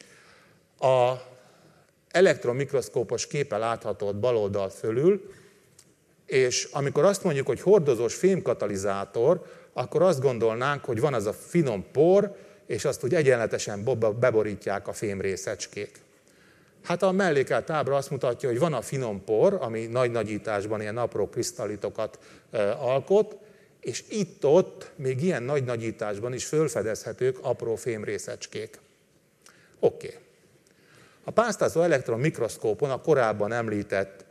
A elektronmikroszkópos képe látható ott bal oldal fölül, és amikor azt mondjuk, hogy hordozós fémkatalizátor, akkor azt gondolnánk, hogy van az a finom por, és azt úgy egyenletesen beborítják a fémrészecskék. Hát a mellékelt ábra azt mutatja, hogy van a finom por, ami nagy nagyításban ilyen apró krisztallitokat alkot, és itt-ott még ilyen nagy nagyításban is fölfedezhetők apró fémrészecskék. Oké. A pásztázó elektron mikroszkópon a korábban említett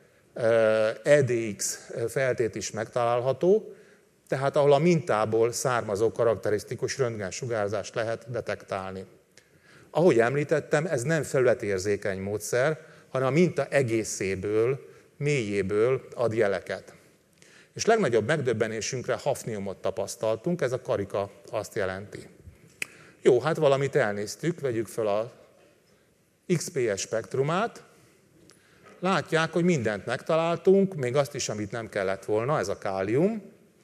EDX feltét is megtalálható, tehát ahol a mintából származó karakterisztikus röntgensugárzást lehet detektálni. Ahogy említettem, ez nem felületérzékeny módszer, hanem a minta egészéből, mélyéből ad jeleket. És legnagyobb megdöbbenésünkre hafniumot tapasztaltunk, ez a karika azt jelenti. Jó, hát valamit elnéztük, vegyük fel a XPS spektrumát, látják, hogy mindent megtaláltunk, még azt is, amit nem kellett volna, ez a kálium,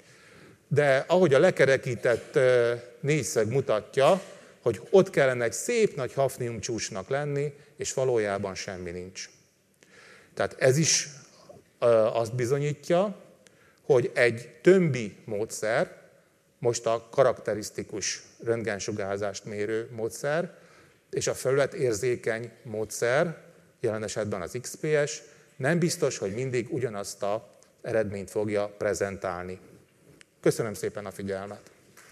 de ahogy a lekerekített négyszög mutatja, hogy ott kellene egy szép nagy hafnium csúcsnak lenni, és valójában semmi nincs. Tehát ez is azt bizonyítja, hogy egy tömbi módszer, most a karakterisztikus röntgensugárzást mérő módszer, és a felületérzékeny módszer, jelen esetben az XPS, nem biztos, hogy mindig ugyanazt az eredményt fogja prezentálni. Köszönöm szépen a figyelmet!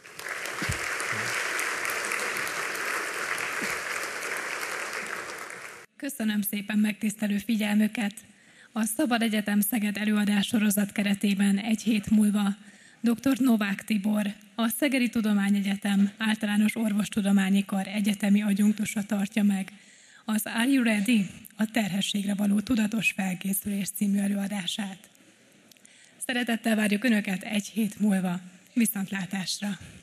Köszönöm szépen megtisztelő figyelmüket! A Szabad Egyetem Szeged előadás sorozat keretében egy hét múlva dr. Novák Tibor, a Szegedi Tudományegyetem Általános Orvostudományi Kar egyetemi adjunktusa tartja meg az Are You Ready? A terhességre való tudatos felkészülés című előadását. Szeretettel várjuk Önöket egy hét múlva. Viszontlátásra!